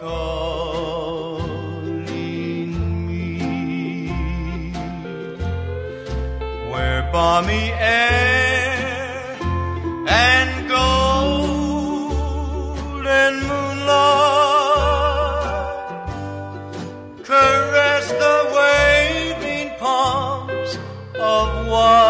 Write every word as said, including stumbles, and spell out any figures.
calling me, where balmy air and golden moonlight caress the waving palms of white